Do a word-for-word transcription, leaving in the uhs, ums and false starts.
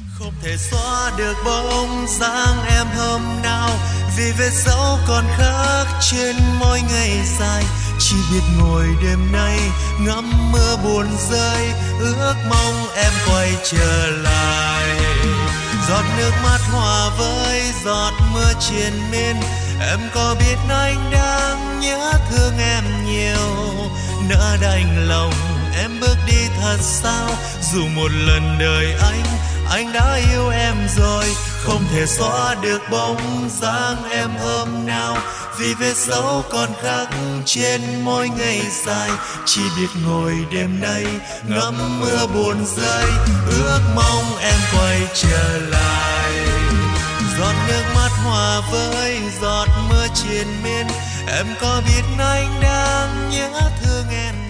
Không thể xóa được bóng dáng em hôm nào, vì vết dấu còn khắc trên mỗi ngày dài. Chỉ biết ngồi đêm nay ngắm mưa buồn rơi, ước mong em quay trở lại. Giọt nước mắt hòa với giọt mưa triền miên, em có biết anh đang nhớ thương em nhiều. Nỡ đành lòng em bước đi thật sao, dù một lần đời anh anh đã yêu em rồi. Không thể xóa được bóng dáng em hôm nào, vì vết dấu còn khắc trên mỗi ngày dài. Chỉ biết ngồi đêm nay ngắm mưa buồn rơi, ước mong em quay trở lại. Giọt nước mắt hòa với giọt mưa triền miên, em có biết anh đang nhớ thương em